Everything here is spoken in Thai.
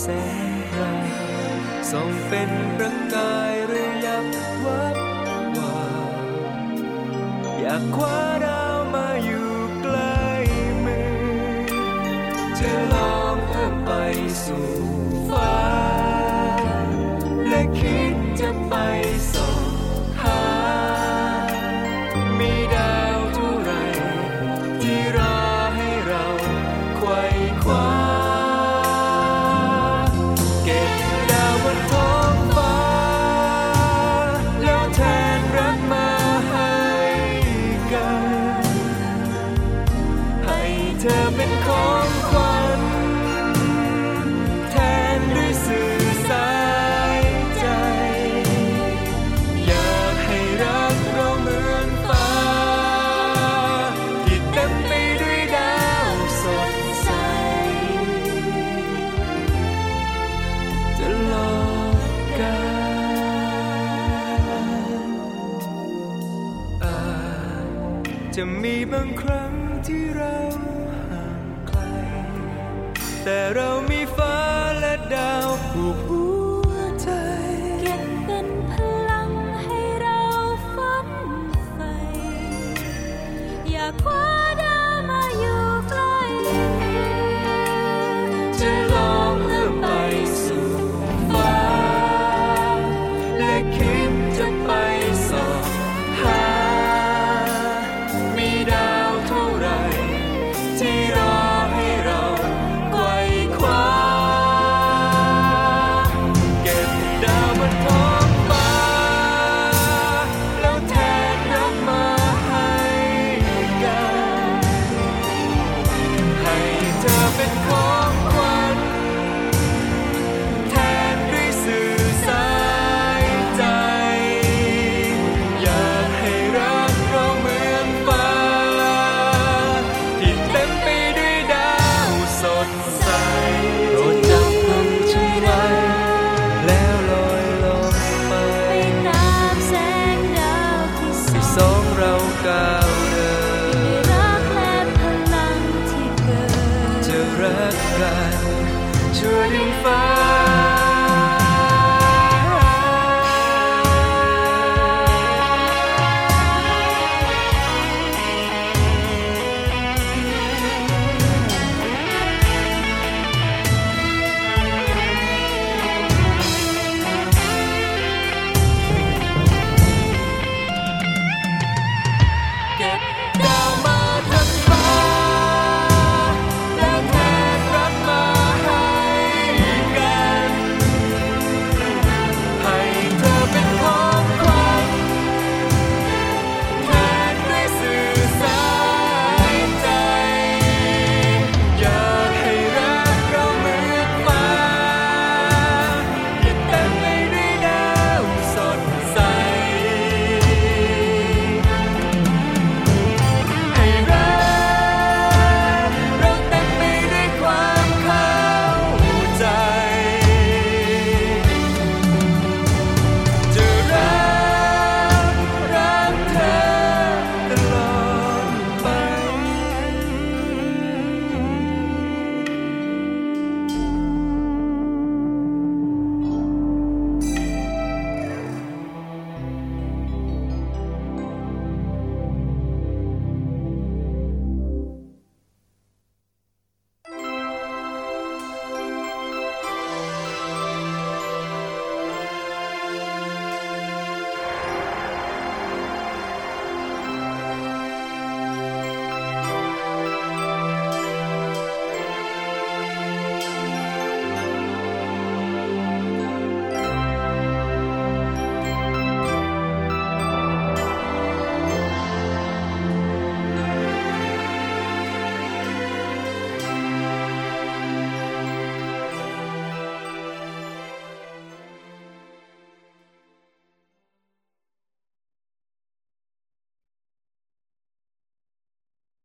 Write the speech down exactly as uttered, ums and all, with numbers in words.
แสงพรายส่องเป็นประกายระยับวับวาวอยากคว้าดาวมาอยู่ใกล้มือจะลองเอื้อมไปสู่ฟ้าและคิดจะไปส่องหามีดาวเท่าไรที่รอให้เราไขว่คว้าเก็บดาวบนท้องฟ้าแล้วแทนรักมาให้กันให้เธอเป็นของขวัญแทนด้วยสื่อสายใจอยากให้รักเราเหมือนฟ้าที่เต็มไปด้วยดาวสดใสจะหลอกกันอาจจะมีบางครั้งที่เราห่างไกลแต่เรามีฟ้าและดาวผูกหัวใจเก็บเป็นพลังให้เราฝันใฝ่อยากคว้าดาวมาอยู่ใกล้จะลองเอื้อมไปสู่ฟ้าและคิดจะไปส่องหามีดาวเท่าไรที่รอให้เราไขว่คว้าเก็บดาวบนท้องฟ้าแล้วแทนรักมาให้กันให้เธอเป็นของขวัญแทนด้วยสื่อสายใจอยากให้รักเราเหมือนฟ้าที่เต็มไปด้วยดาวสดใสโปรดจับมือฉันไว้แล้วลอยลงไปไปตามแสงดาวที่ส่ที่สออง งเราก้าวเดินรักและพลังที่เกิดจะรักกันชั่วดินฟ้า